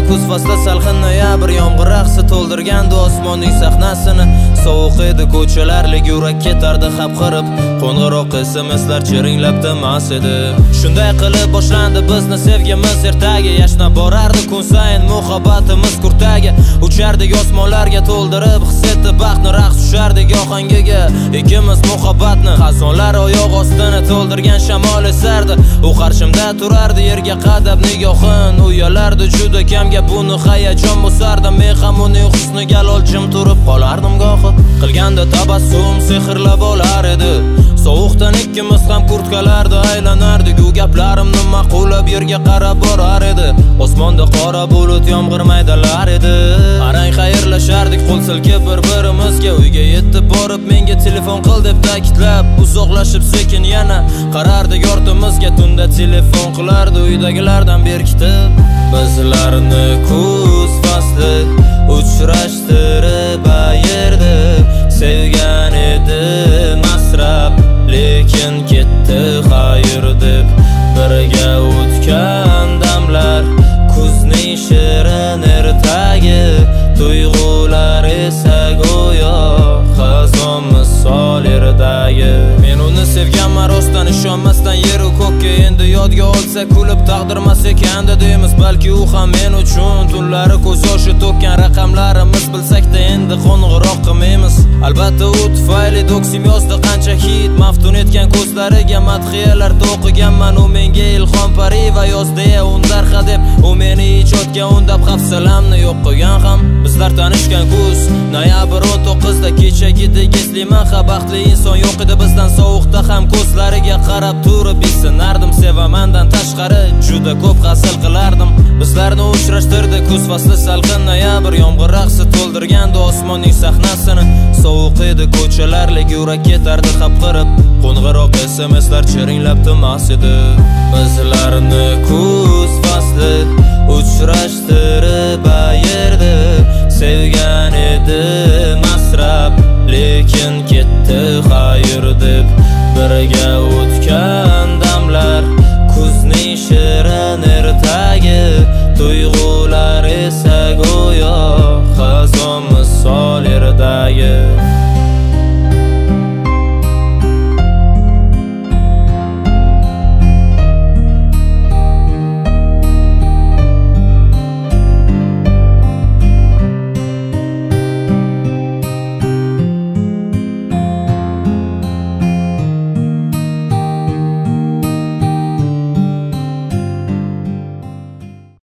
kuz fasli salqin noyabr yomg'ir raqsi to'ldirgandi osmonning sahnasini. Sovuq edi ko'chalarlik yurak ketardi xapqirib, qo'ng'iroq SMSlar chiringlab tinmas edi. Shunday qilib boshlandi bizni sevgimiz ertaga, yashnab borardi kun sayin muhabbatimiz kurtaga. Uchardik osmonlarga to'ldirib his etib baxtni, raqs tushardik ohangiga ikkimiz muhabbatni. Xazonlar oyoq ostini to'ldirgan shamol esardi, u qarshimda turardi yerga qadab nigohin. Uyalardi juda kamga buni hayajon bosardi, men ham uning husniga loljim turib qolardim gohi. Qilganda tabassum sehrlab olar edi, sovuqdan ikkimiz ham kurtkalarda aylanardik. U gaplarimni ma'qullab yerga qarab borar edi, osmonda qora bulut yomg'ir maydalar edi. Arang xayrlashardik qo'l silkib bir-birimizga, uyga yetib borib menga telefon qil deb ta'kidlab, uzoqlashib sekin yana qarardik ortimizga. Tunda telefon qilardi uydagilardan berkitib, bizlarni kuz fasli uchrashtirib ayirdi. Sevgan edi masrab, lekin ketdi xayr deb. Birga o'tgan damlar kuzning shirin ertagi, tuyg'ular esa go'yo xazon misol erdagi. Men uni sevganman rostdan, ishonmasdan yer u ko'kka. Endi yodga olsa kulib taqdirmas ekandi deymiz, balki u ham men uchun tunlari ko'z yoshi to'kkan. Raqamlarimiz bilsak-da endi qo'ng'iroq qilmaymiz. Albatta u tufayli do'ksim yozdi qancha hit, maftun etgan ko'zlariga madhiyalar to'qiganman. U menga ilhom pari va yozdi undarha deb, u meni ijodga undab hafsalamni yo'q qilgan ham. Bizlar tanishgan kuz noyabr 19da kechagidek eslayman, ha baxtli inson yo'q edi bizdan. Sovuqda ham ko'zlariga qarab turib isinardim, sevamandan tashqari juda ko'p hasil qilardim. Bizlarni uchrashtirdi kuz fasli salqin noyabr yomg'ir raqsi to'ldirgandi osmonning sahnasini. Sovuq edi ko'chalarlik yurak ketardi xapqirib, qo'ng'iroq SMSlar chiringlab tinmas edi. Bizlarni kuz fasli uchrashtirib ayirdi. Sevgan edi masrab, lekin ketdi xayr deb. Birga o'tgan damlar kuzning shirin ertagi, tuyg'ular esa go'yo